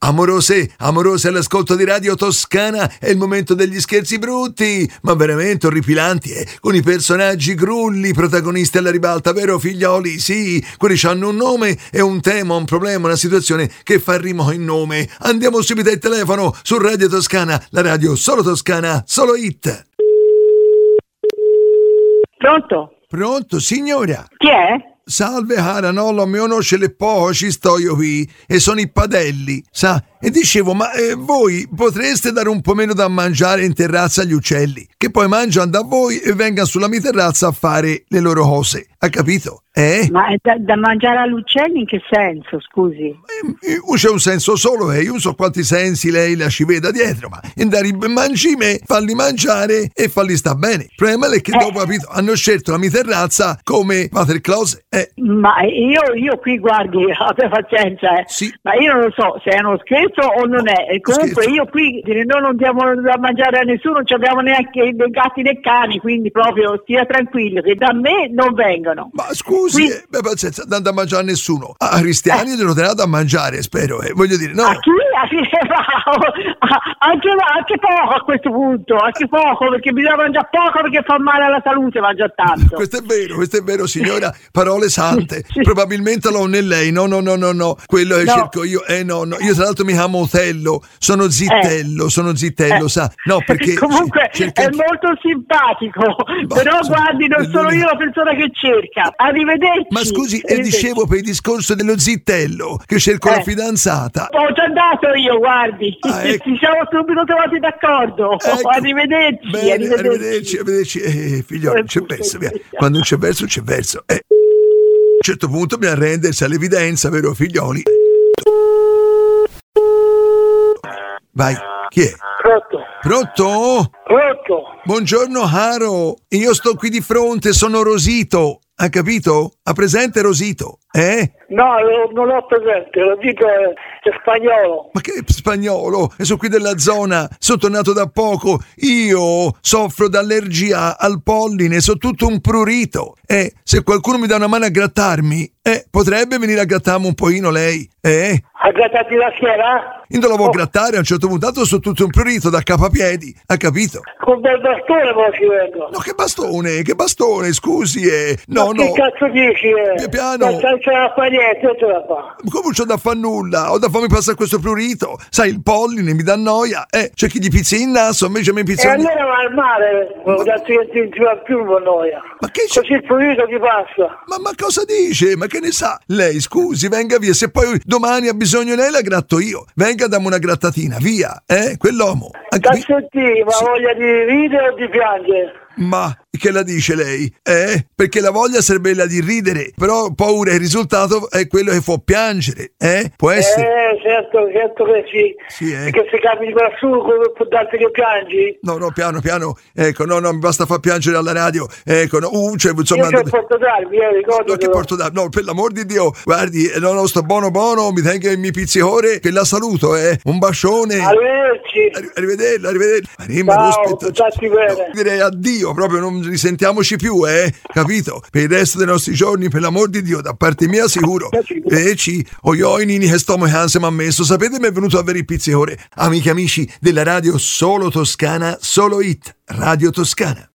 amorose all'ascolto di Radio Toscana, è il momento degli scherzi brutti, ma veramente orripilanti, con i personaggi grulli, protagonisti alla ribalta, vero figlioli? Sì, quelli hanno un nome e un tema, un problema, una situazione che fa rimo in nome. Andiamo subito al telefono su Radio Toscana, la radio solo toscana, solo hit. Pronto? Pronto, signora? Chi è? Salve cara, no, lo mio conosce le po', ci sto io qui, e sono i Padelli, sa? E dicevo, ma voi potreste dare un po' meno da mangiare in terrazza agli uccelli, che poi mangiano da voi e vengano sulla mia terrazza a fare le loro cose, ha capito? Ma è da mangiare agli uccelli in che senso, scusi? C'è un senso solo, io so quanti sensi lei la ci veda dietro, ma andare mangi me, falli mangiare e falli sta bene. Il problema è che dopo, capito, hanno scelto la mia terrazza come Pater Claus. Ma io qui, guardi, abbia pazienza, Sì. Ma io non lo so se è uno scherzo o non è. E comunque scherzo. io qui noi non diamo da mangiare a nessuno, non abbiamo neanche dei gatti né cani, quindi proprio stia tranquillo che da me non vengono. Ma scusi, pazienza, dando a mangiare a nessuno. A cristiani glielo darà da mangiare, spero, voglio dire, no. A chi? Anche poco a questo punto, anche poco, perché bisogna mangiare poco perché fa male alla salute mangiare tanto. Questo è vero, signora, parole sante. Sì. Probabilmente non è lei, no. Quello che cerco io, no. Io tra l'altro mi chiamo Otello, sono zittello, sa. No, perché comunque è molto simpatico, però guardi, non sono io la persona che cerca. Arrivederci. Ma scusi, Arrivederci. dicevo per il discorso dello zittello, che cerco la fidanzata. Ho già dato io, guardi. Ecco. Ci siamo subito trovati d'accordo. Ecco. Arrivederci. Bene, arrivederci. Figliolo, c'è verso, via. Quando non c'è verso, c'è verso. A un certo punto bisogna rendersi all'evidenza, vero figlioli? Vai, chi è? Pronto? Buongiorno caro, io sto qui di fronte, sono Rosito, ha capito? Ha presente Rosito? No, non l'ho presente, lo dico è spagnolo. Ma che spagnolo? E sono qui della zona, sono tornato da poco, io soffro d'allergia al polline, sono tutto un prurito. Se qualcuno mi dà una mano a grattarmi, potrebbe venire a grattarmi un pochino lei? A grattarti la schiena? Io non la vuoi grattare a un certo punto, tanto sono tutto un prurito da capo a piedi, ha capito? Con bel bastone poi ci vengo. No, che bastone, scusi, no. Che cazzo dici? Piano. Non c'è da fare niente, non ce la fa. Come c'ho da fare nulla? Ho da farmi passare questo prurito. Sai, il polline mi dà noia. C'è chi gli pizzi il naso, invece mi pizzi E allora va al mare, non ti va più con noia. Ma che c'è? Così il prurito ti passa. Ma cosa dice? Ma che ne sa? Lei, scusi, venga via. Se poi domani ha bisogno lei, la gratto io. Venga, dammi una grattatina, via. Quell'uomo. Cazzotti, ma voglia di ridere o di piangere? Ma che la dice lei? Perché la voglia sarebbe quella di ridere, però paura il risultato è quello che fa piangere, Può essere? Certo che sì. Sì, Perché se capiti qualcuno può darti che piangi? No, piano. Ecco, no, mi basta far piangere alla radio. Ecco, no, cioè, insomma. Io ti porto darmi, ricordo. No, che porto darmi? No, per l'amor di Dio, guardi, no, sto buono, mi tenga il mio pizzicore, che la saluto, Un bacione. Arrivederci. Arrivederci. Ciao, stati bene. No, direi addio, proprio non risentiamoci più, capito? Per il resto dei nostri giorni, per l'amor di Dio, da parte mia sicuro. I nini che sto mi ha messo, sapete, mi è venuto a avere il pizzicore. Amici della radio solo Toscana, solo hit, Radio Toscana.